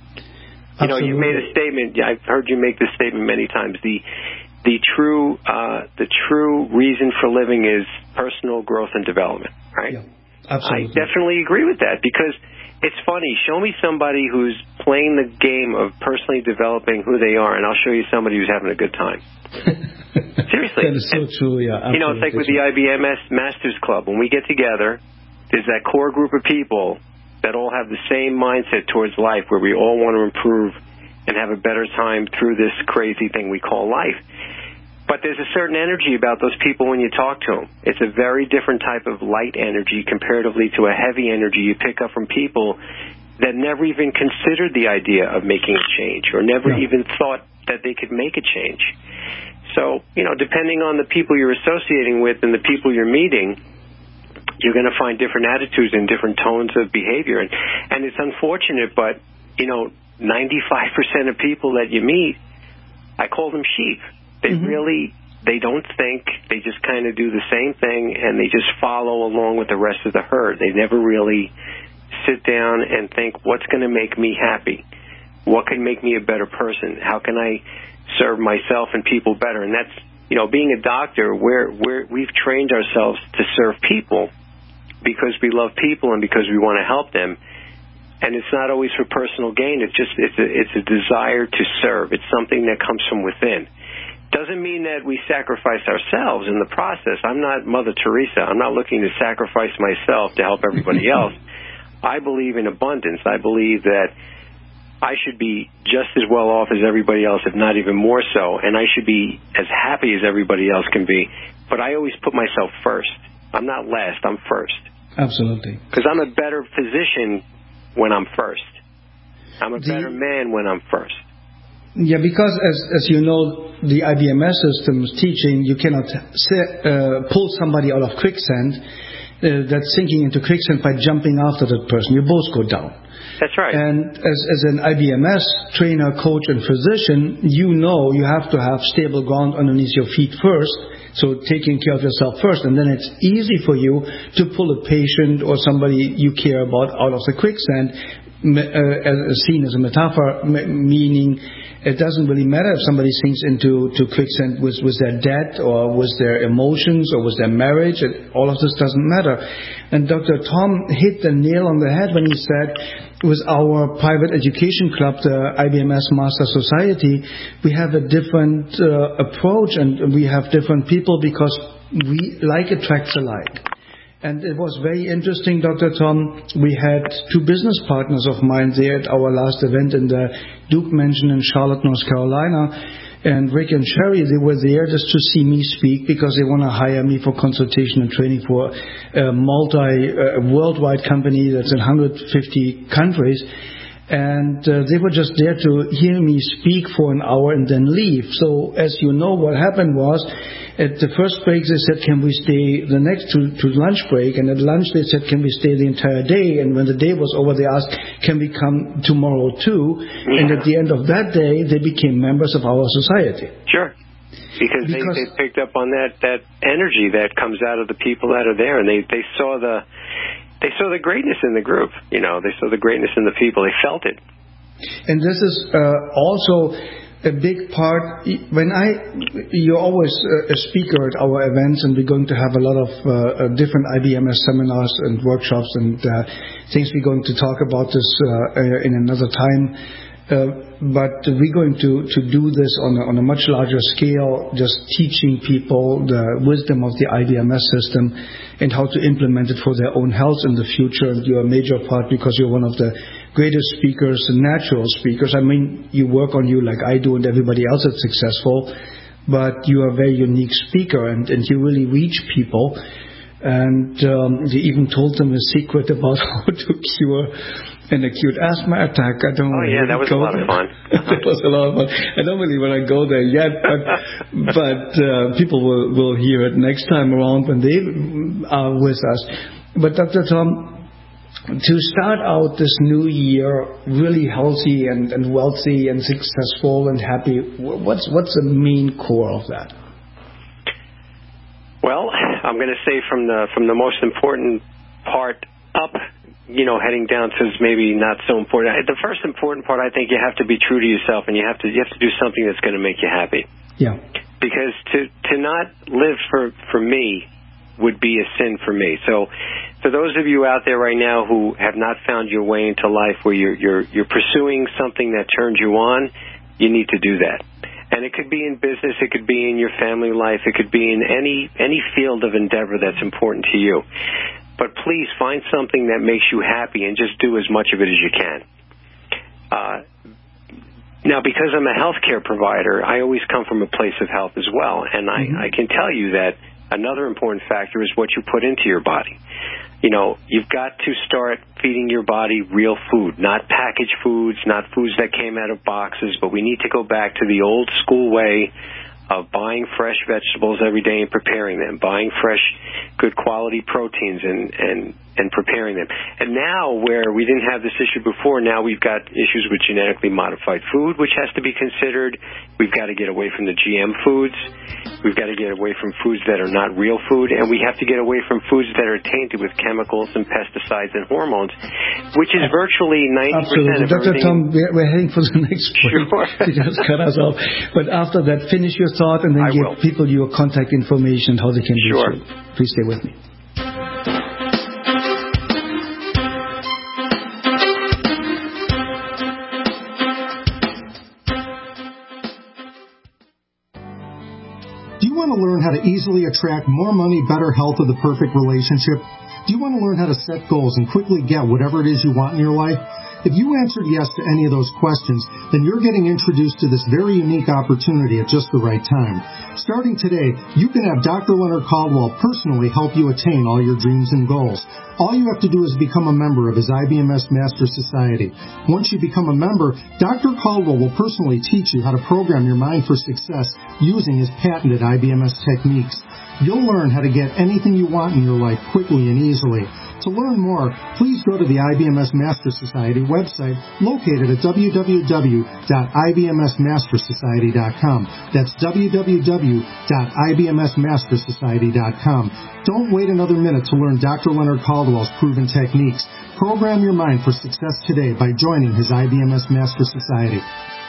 S6: You know, you made a statement. I've heard you make this statement many times. The the true uh, the true reason for living is personal growth and development, right?
S5: Yeah, absolutely.
S6: I definitely agree with that, because it's funny. Show me somebody who's playing the game of personally developing who they are, and I'll show you somebody who's having a good time. Seriously.
S5: That is so
S6: and,
S5: true, yeah. Absolutely.
S6: You know, it's like with the I B M S Masters Club. When we get together, there's that core group of people that all have the same mindset towards life, where we all want to improve and have a better time through this crazy thing we call life. But there's a certain energy about those people when you talk to them. It's a very different type of light energy comparatively to a heavy energy you pick up from people that never even considered the idea of making a change, or never
S5: yeah.
S6: even thought that they could make a change. So, you know, depending on the people you're associating with and the people you're meeting, you're going to find different attitudes and different tones of behavior. And, and it's unfortunate, but, you know, ninety-five percent of people that you meet, I call them sheep. They mm-hmm. really, they don't think. They just kind of do the same thing, and they just follow along with the rest of the herd. They never really sit down and think, what's going to make me happy? What can make me a better person? How can I serve myself and people better? And that's, you know, being a doctor, we're, we're, we've trained ourselves to serve people because we love people and because we want to help them. And it's not always for personal gain. It's just, it's a, it's a desire to serve. It's something that comes from within. Doesn't mean that we sacrifice ourselves in the process. I'm not Mother Teresa. I'm not looking to sacrifice myself to help everybody else. I believe in abundance. I believe that I should be just as well off as everybody else, if not even more so, and I should be as happy as everybody else can be. But I always put myself first. I'm not last. I'm first.
S5: Absolutely.
S6: Because I'm a better physician when I'm first. I'm a
S5: the,
S6: better man when I'm first.
S5: Yeah, because as as you know, the I B M S system's teaching, you cannot set, uh, pull somebody out of quicksand uh, that's sinking into quicksand by jumping after that person. You both go down.
S6: That's right.
S5: And as, as an I B M S trainer, coach, and physician, you know you have to have stable ground underneath your feet first, so taking care of yourself first, and then it's easy for you to pull a patient or somebody you care about out of the quicksand, uh, seen as a metaphor, meaning it doesn't really matter if somebody sinks into to quicksand with, with their debt or with their emotions or with their marriage. All of this doesn't matter. And Doctor Tom hit the nail on the head when he said, with our private education club, the I B M S Master Society, we have a different uh, approach, and we have different people because we like attracts alike. And it was very interesting, Doctor Tom. We had two business partners of mine there at our last event in the Duke Mansion in Charlotte, North Carolina. And Rick and Sherry, they were there just to see me speak because they want to hire me for consultation and training for a multi, uh, worldwide company that's in one hundred fifty countries. And uh, they were just there to hear me speak for an hour and then leave. So as you know, what happened was, at the first break they said, can we stay the next to, to lunch break? And at lunch they said, can we stay the entire day? And when the day was over, they asked, can we come tomorrow too? Yeah. And at the end of that day, they became members of our society.
S6: Sure. Because, because they, they picked up on that, that energy that comes out of the people that are there, and they, they saw the they saw the greatness in the group. You know, they saw the greatness in the people. They felt it.
S5: And this is uh, also a big part. When I, you're always a speaker at our events, and we're going to have a lot of uh, different I B M S seminars and workshops and uh, things. We're going to talk about this uh, in another time. Uh, but we're going to, to do this on a, on a much larger scale, just teaching people the wisdom of the I B M S system and how to implement it for their own health in the future. And you're a major part because you're one of the greatest speakers, natural speakers. I mean, you work on you like I do and everybody else that's successful, but you are a very unique speaker, and, and you really reach people And um, they even told them a secret about how to cure an acute asthma attack. I don't
S6: oh, yeah, that was a lot
S5: there.
S6: of fun.
S5: That was a lot of fun. I don't really want to go there yet, but, but uh, people will, will hear it next time around when they are with us. But Doctor Tom, to start out this new year really healthy and, and wealthy and successful and happy, what's, what's the main core of that?
S6: Well, I'm going to say from the from the most important part up, you know, heading down to maybe not so important. The first important part, I think, you have to be true to yourself, and you have to you have to do something that's going to make you happy.
S5: Yeah.
S6: Because to to not live for for me would be a sin for me. So, for those of you out there right now who have not found your way into life, where you're you're you're pursuing something that turns you on, you need to do that. And it could be in business, it could be in your family life, it could be in any any field of endeavor that's important to you. But please find something that makes you happy and just do as much of it as you can. Uh, now, because I'm a healthcare provider, I always come from a place of health as well. And I, mm-hmm. I can tell you that another important factor is what you put into your body. You know, you've got to start feeding your body real food, not packaged foods, not foods that came out of boxes, but we need to go back to the old school way of buying fresh vegetables every day and preparing them, buying fresh, good quality proteins and, and, and preparing them. And now, where we didn't have this issue before, now we've got issues with genetically modified food, which has to be considered. We've got to get away from the G M foods. We've got to get away from foods that are not real food, and we have to get away from foods that are tainted with chemicals and pesticides and hormones, which is virtually ninety percent
S5: Absolutely.
S6: of
S5: Doctor
S6: everything.
S5: Tom, we're, we're heading for the next break.
S6: Sure.
S5: You just cut us off. But after that, finish your thought and then
S6: I
S5: give
S6: will.
S5: people your contact information, how they can reach
S6: Sure.
S5: you. Please stay with me.
S7: Do you want to learn how to easily attract more money, better health, or the perfect relationship? Do you want to learn how to set goals and quickly get whatever it is you want in your life? If you answered yes to any of those questions, then you're getting introduced to this very unique opportunity at just the right time. Starting today, you can have Doctor Leonard Caldwell personally help you attain all your dreams and goals. All you have to do is become a member of his I B M S Master Society. Once you become a member, Doctor Caldwell will personally teach you how to program your mind for success using his patented I B M S techniques. You'll learn how to get anything you want in your life quickly and easily. To learn more, please go to the I B M S Master Society website located at w w w dot i b m s master society dot com. That's w w w dot i b m s master society dot com. Don't wait another minute to learn Doctor Leonard Caldwell's proven techniques. Program your mind for success today by joining his I B M S Master Society.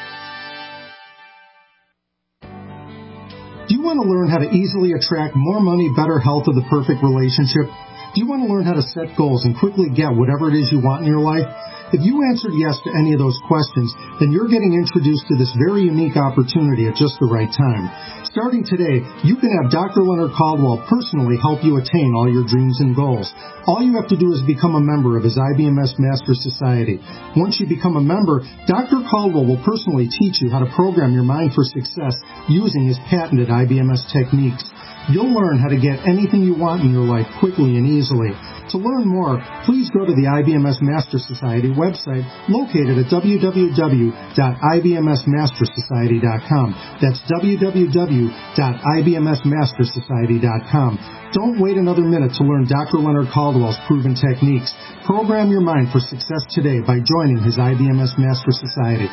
S7: Do you want to learn how to easily attract more money, better health, or the perfect relationship? Do you want to learn how to set goals and quickly get whatever it is you want in your life? If you answered yes to any of those questions, then you're getting introduced to this very unique opportunity at just the right time. Starting today, you can have Doctor Leonard Caldwell personally help you attain all your dreams and goals. All you have to do is become a member of his I B M S Master Society. Once you become a member, Doctor Caldwell will personally teach you how to program your mind for success using his patented I B M S techniques. You'll learn how to get anything you want in your life quickly and easily. To learn more, please go to the I B M S Master Society website located at w w w dot i b m s master society dot com. That's w w w dot i b m s master society dot com. Don't wait another minute to learn Doctor Leonard Caldwell's proven techniques. Program your mind for success today by joining his I B M S Master Society.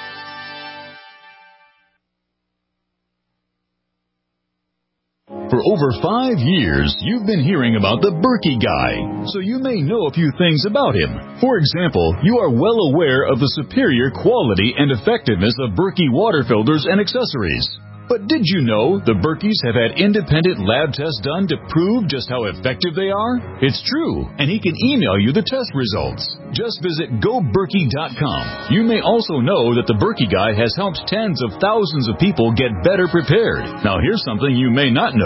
S13: For over five years, you've been hearing about the Berkey Guy, so you may know a few things about him. For example, you are well aware of the superior quality and effectiveness of Berkey water filters and accessories. But did you know the Berkeys have had independent lab tests done to prove just how effective they are? It's true, and he can email you the test results. Just visit go berkey dot com. You may also know that the Berkey Guy has helped tens of thousands of people get better prepared. Now here's something you may not know.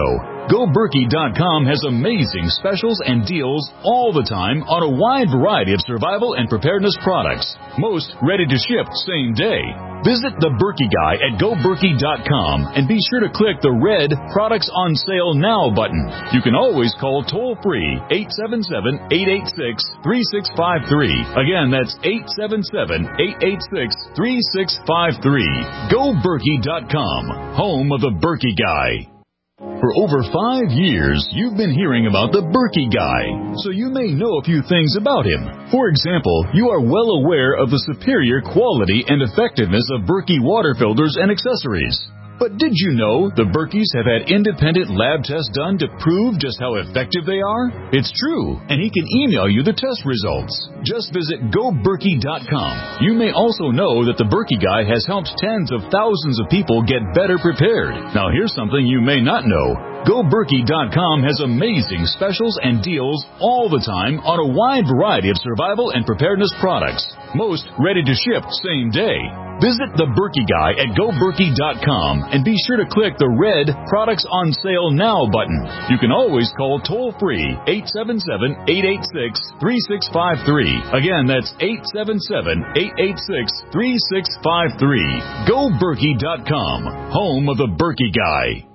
S13: Go Berkey dot com has amazing specials and deals all the time on a wide variety of survival and preparedness products. Most ready to ship same day. Visit the Berkey Guy at Go Berkey dot com and be sure to click the red Products on Sale Now button. You can always call toll-free eight seven seven, eight eight six, three six five three. Again, that's eight seven seven, eight eight six, three six five three. Go Berkey dot com, home of the Berkey Guy. For over five years, you've been hearing about the Berkey Guy, so you may know a few things about him. For example, you are well aware of the superior quality and effectiveness of Berkey water filters and accessories. But did you know the Berkeys have had independent lab tests done to prove just how effective they are? It's true, and he can email you the test results. Just visit Go Berkey dot com. You may also know that the Berkey Guy has helped tens of thousands of people get better prepared. Now here's something you may not know. Go Berkey dot com has amazing specials and deals all the time on a wide variety of survival and preparedness products. Most ready to ship same day. Visit the Berkey Guy at Go Berkey dot com and be sure to click the red Products on Sale Now button. You can always call toll-free eight seven seven, eight eight six, three six five three. Again, that's eight seven seven, eight eight six, three six five three. Go Berkey dot com, home of the Berkey Guy.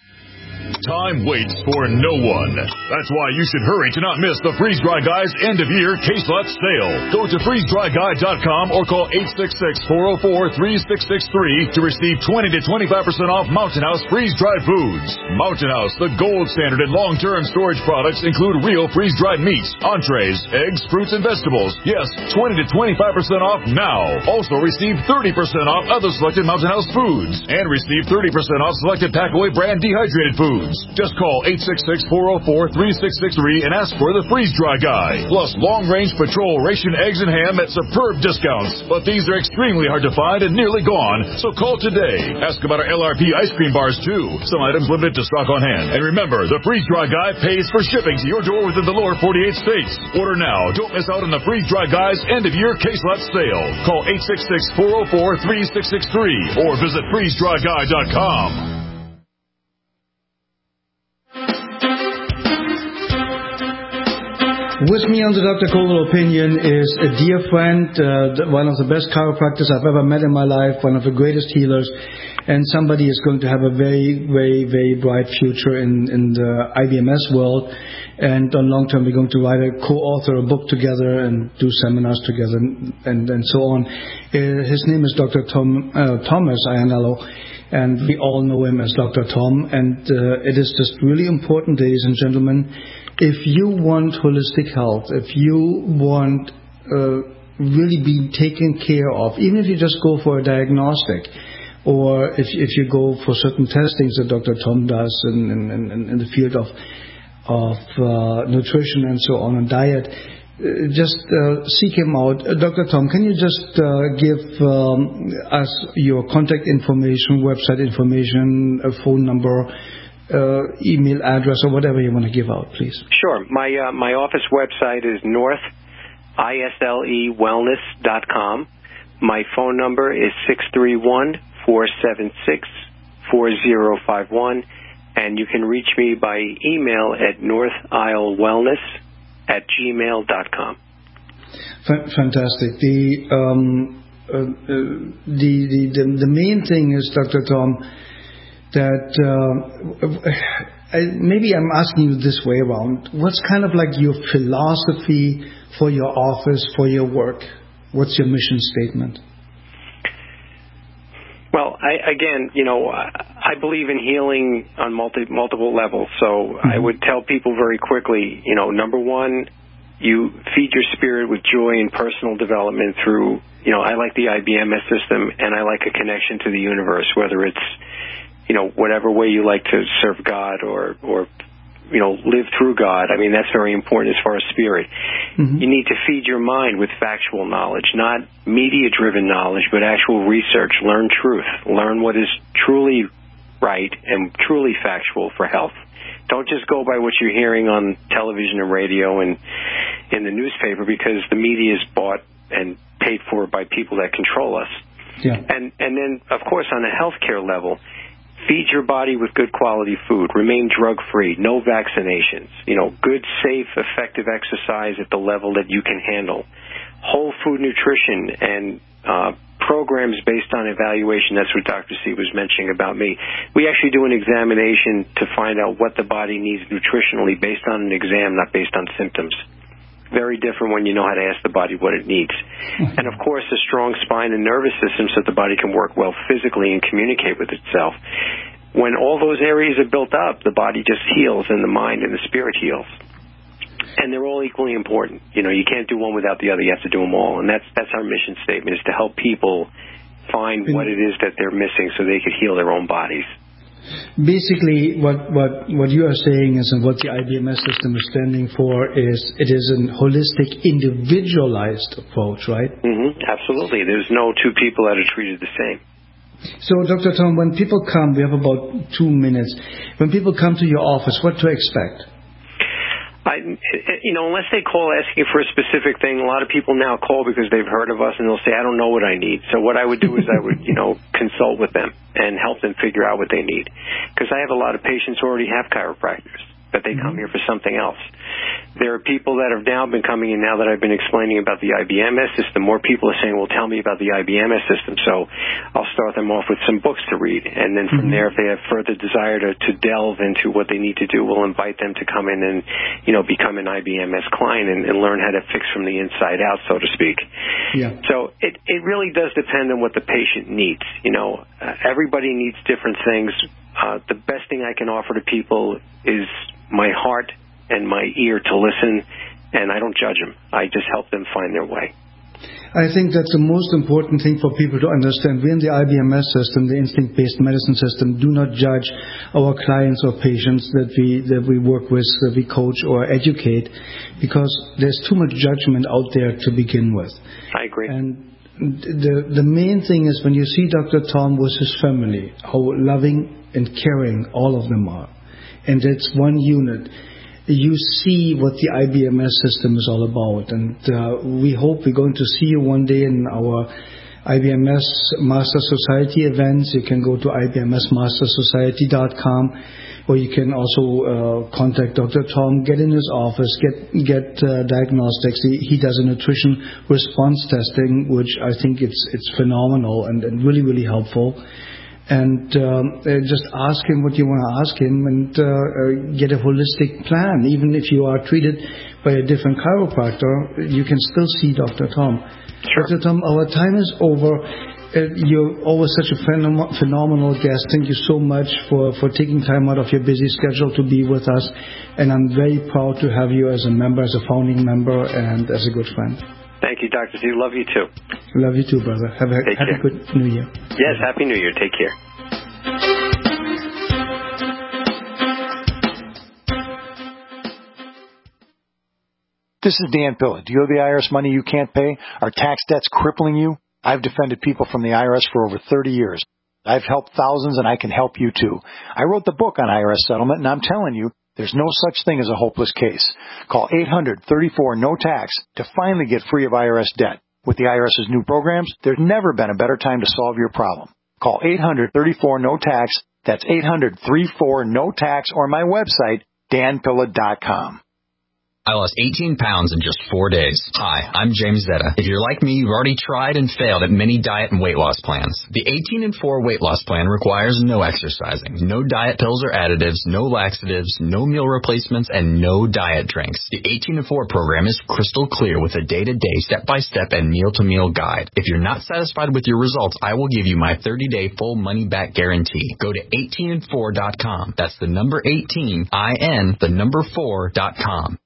S14: Time waits for no one. That's why you should hurry to not miss the Freeze Dry Guy's end-of-year case lot sale. Go to freeze dry guy dot com or call eight six six, four oh four, three six six three to receive twenty to twenty-five percent off Mountain House freeze-dried foods. Mountain House, the gold standard in long-term storage products, include real freeze-dried meats, entrees, eggs, fruits, and vegetables. Yes, twenty to twenty-five percent off now. Also receive thirty percent off other selected Mountain House foods. And receive thirty percent off selected Packaway brand dehydrated foods. Just call eight six six, four oh four, three six six three and ask for the Freeze Dry Guy. Plus long-range patrol ration eggs and ham at superb discounts. But these are extremely hard to find and nearly gone, so call today. Ask about our L R P ice cream bars, too. Some items limited to stock on hand. And remember, the Freeze Dry Guy pays for shipping to your door within the lower forty-eight states. Order now. Don't miss out on the Freeze Dry Guy's end-of-year case lot sale. Call eight six six, four oh four, three six six three or visit freeze dry guy dot com.
S5: With me on the Doctor Coldwell Opinion is a dear friend, uh, one of the best chiropractors I've ever met in my life, one of the greatest healers, and somebody is going to have a very, very, very bright future in, in the I B M S world. And on long term, we're going to write a co-author a book together and do seminars together and, and, and so on. Uh, his name is Doctor Tom, uh, Thomas Iannello, and we all know him as Doctor Tom. And uh, it is just really important, ladies and gentlemen, if you want holistic health, if you want uh, really be taken care of, even if you just go for a diagnostic, or if if you go for certain testings that Doctor Tom does in, in, in, in the field of of uh, nutrition and so on, and diet, uh, just uh, seek him out. Uh, Doctor Tom, can you just uh, give um, us your contact information, website information, a phone number, Uh, email address, or whatever you want to give out, please?
S6: Sure. My uh, my office website is north isle wellness dot com. My phone number is six three one, four seven six, four zero five one, and you can reach me by email at northilewellness at gmail dot com.
S5: F- fantastic. The, um, uh, uh, the the the the main thing is, Doctor Tom, that uh, maybe I'm asking you this way around. What's kind of like your philosophy for your office, for your work? What's your mission statement?
S6: Well, I, again, you know, I believe in healing on multi, multiple levels. So mm-hmm. I would tell people very quickly, you know, number one, you feed your spirit with joy and personal development through, you know, I like the I B M S system, and I like a connection to the universe, whether it's, you know, whatever way you like to serve God or, or, you know, live through God. I mean, that's very important as far as spirit. Mm-hmm. You need to feed your mind with factual knowledge, not media-driven knowledge, but actual research. Learn truth. Learn what is truly right and truly factual for health. Don't just go by what you're hearing on television and radio and in the newspaper, because the media is bought and paid for by people that control us.
S5: Yeah.
S6: And, and then, of course, on a healthcare level, feed your body with good quality food, remain drug-free, no vaccinations, you know, good, safe, effective exercise at the level that you can handle, whole food nutrition, and uh, programs based on evaluation. That's what Doctor C was mentioning about me. We actually do an examination to find out what the body needs nutritionally based on an exam, not based on symptoms. Very different when you know how to ask the body what it needs. And, of course, a strong spine and nervous system so that the body can work well physically and communicate with itself. When all those areas are built up, the body just heals and the mind and the spirit heals. And they're all equally important. You know, you can't do one without the other. You have to do them all. And that's that's our mission statement, is to help people find what it is that they're missing so they could heal their own bodies.
S5: Basically, what, what, what you are saying is, and what the I B M S system is standing for, is it is a holistic, individualized approach, right?
S6: Mm-hmm. Absolutely. There's no two people that are treated the same.
S5: So, Doctor Tom, when people come, we have about two minutes. When people come to your office, what to expect?
S6: I, you know, unless they call asking for a specific thing, a lot of people now call because they've heard of us and they'll say, I don't know what I need. So what I would do is I would, you know, consult with them and help them figure out what they need. Because I have a lot of patients who already have chiropractors, but they come here for something else. There are people that have now been coming in now that I've been explaining about the I B M S system. More people are saying, well, tell me about the I B M S system. So I'll start them off with some books to read. And then from mm-hmm. there, if they have further desire to, to delve into what they need to do, we'll invite them to come in and, you know, become an I B M S client and, and learn how to fix from the inside out, so to speak.
S5: Yeah.
S6: So it, it really does depend on what the patient needs. You know, uh, everybody needs different things. Uh, the best thing I can offer to people is my heart and my ear to listen, and I don't judge them. I just help them find their way.
S5: I think that's the most important thing for people to understand. We in the I B M S system, the instinct-based medicine system, do not judge our clients or patients that we that we work with, that we coach or educate, because there's too much judgment out there to begin with.
S6: I agree.
S5: And the the main thing is when you see Doctor Tom with his family, how loving and caring all of them are, and it's one unit. You see what the I B M S system is all about, and uh, we hope we're going to see you one day in our I B M S Master Society events. You can go to I B M S master society dot com, or you can also uh, contact Doctor Tom, get in his office, get get uh, diagnostics. He, he does a nutrition response testing, which I think it's it's phenomenal and, and really, really helpful. And um, uh, just ask him what you want to ask him, and uh, uh, get a holistic plan. Even if you are treated by a different chiropractor, you can still see Doctor Tom.
S6: Sure.
S5: Doctor Tom, our time is over. Uh, you're always such a phenom- phenomenal guest. Thank you so much for, for taking time out of your busy schedule to be with us. And I'm very proud to have you as a member, as a founding member, and as a good friend.
S6: Thank you, Doctor Z. Love you, too.
S5: Love you, too, brother. Have a, have a good New Year.
S6: Yes, Happy New Year. Take care.
S15: This is Dan Pilla. Do you owe the I R S money you can't pay? Are tax debts crippling you? I've defended people from the I R S for over thirty years. I've helped thousands, and I can help you, too. I wrote the book on I R S settlement, and I'm telling you, there's no such thing as a hopeless case. Call eight hundred, thirty-four, no tax to finally get free of I R S debt. With the IRS's new programs, there's never been a better time to solve your problem. Call eight hundred, thirty-four, no tax. That's eight hundred, thirty-four, no tax, or my website, dan pilla dot com.
S16: I lost eighteen pounds in just four days. Hi, I'm James Zetta. If you're like me, you've already tried and failed at many diet and weight loss plans. The eighteen and four weight loss plan requires no exercising, no diet pills or additives, no laxatives, no meal replacements, and no diet drinks. The eighteen and four program is crystal clear with a day-to-day, step-by-step, and meal-to-meal guide. If you're not satisfied with your results, I will give you my thirty-day full money-back guarantee. Go to eighteen and four dot com. That's the number eighteen, I N, the number four dot com.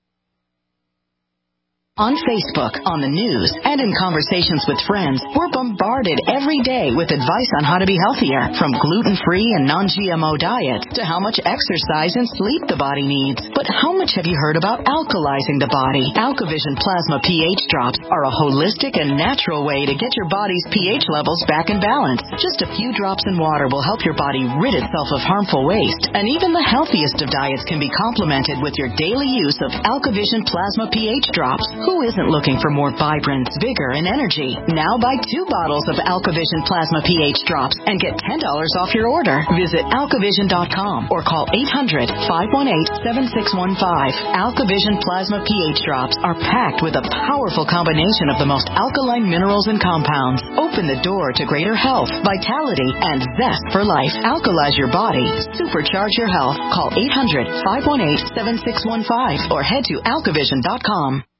S17: On Facebook, on the news, and in conversations with friends, we're bombarded every day with advice on how to be healthier, from gluten-free and non-G M O diets to how much exercise and sleep the body needs. But how much have you heard about alkalizing the body? AlkaVision Plasma pH drops are a holistic and natural way to get your body's pH levels back in balance. Just a few drops in water will help your body rid itself of harmful waste. And even the healthiest of diets can be complemented with your daily use of AlkaVision Plasma pH drops. Who Who isn't looking for more vibrance, vigor, and energy? Now buy two bottles of AlkaVision Plasma pH drops and get ten dollars off your order. Visit alkavision dot com or call eight hundred, five one eight, seven six one five. AlkaVision Plasma pH drops are packed with a powerful combination of the most alkaline minerals and compounds. Open the door to greater health, vitality, and zest for life. Alkalize your body. Supercharge your health. Call eight hundred, five one eight, seven six one five or head to alkavision dot com.